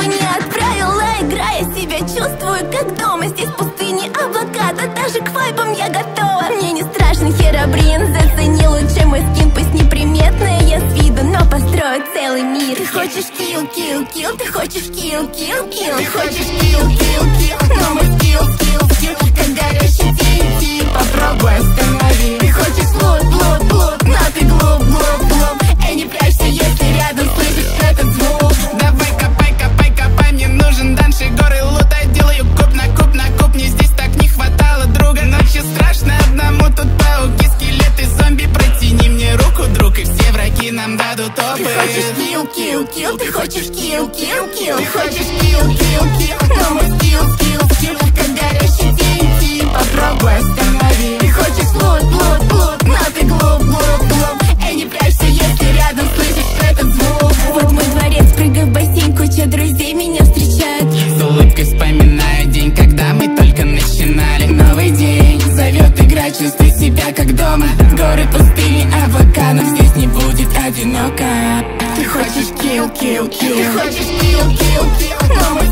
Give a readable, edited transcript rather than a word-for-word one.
не отправила, играя себя чувствую как дома. Здесь пустыни, облака, да даже к вайбам я готова. Мне не страшно, Херобрин зацени лучше мой скин. Пусть неприметная я с виду, но построю целый мир. Ты хочешь килл, килл, килл, ты хочешь килл, килл, килл. Ты хочешь килл, килл, килл, но мой скилл, скилл, скилл. Как горящий TNT, попробуй останови. Ты хочешь лут, лут, лут, но ты глуп, глуп, глуп. Эй, не прячься, если рядом слышишь этот звук. Давай копай, копай, копай, мне нужен данши, горы лута. Делаю куб на куб на куб, мне здесь так не хватало друга. Ночью страшно одному, тут пауки, скелеты, зомби. Протяни мне руку, друг, и все враги нам дадут опыт. Ты хочешь килл, килл, килл, ты хочешь килл, килл, килл. Ты хочешь килл, килл, килл, но мой скилл, скилл, скилл. Как горящий TNT, попробуй останови. Ты хочешь лут, лут, лут, но ты глуп, глуп, глуп. Эй, не прячься, если рядом слышишь этот звук. Вот мой дворец, прыгай в бассейн, куча друзей меня встречают. С улыбкой вспоминаю день, когда мы только начинали. Новый день зовет играть, чувствуй себя как дома. Горы, пустыни, облака, но здесь не будет одиноко. Ты хочешь килл, килл, килл. Ты хочешь килл, килл, килл, но мой